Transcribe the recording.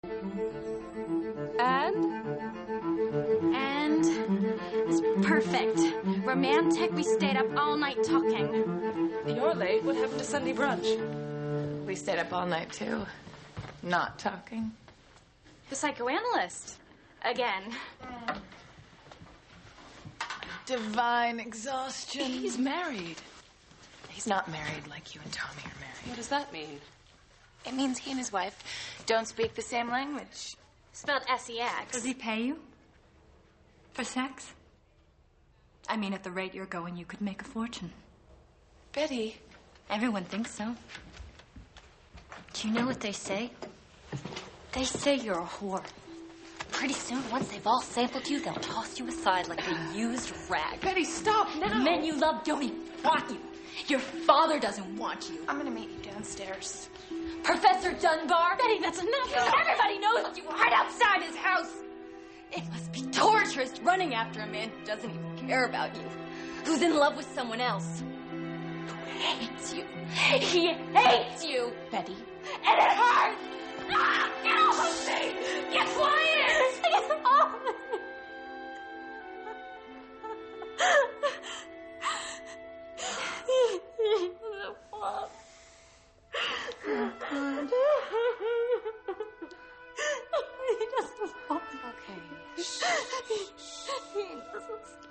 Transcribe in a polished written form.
And it's perfect. Romantic. We stayed up all night talking. You're late. What happened to Sunday brunch? We stayed up all night, too. Not talking. The psychoanalyst. Again. Divine exhaustion. He's married. He's not married like you and Tommy are married. What does that mean? It means he and his wife don't speak the same language. Spelled S-E-X. Does he pay you? For sex? I mean, at the rate you're going, you could make a fortune. Betty. Everyone thinks so. Do you know what they say? They say you're a whore. Pretty soon, once they've all sampled you, they'll toss you aside like a used rag. Betty, stop now. The men you love don't even want you. Your father doesn't want you. I'm gonna meet you downstairs. Professor Dunbar? Betty, that's enough. Everybody knows you hide outside his house. It must be torturous running after a man who doesn't even care about you, who's in love with someone else, who hates you. He hates you, Betty. and it hurts. Ah, get off of me! Get quiet! Get off of me! He doesn't want me. Okay. He doesn't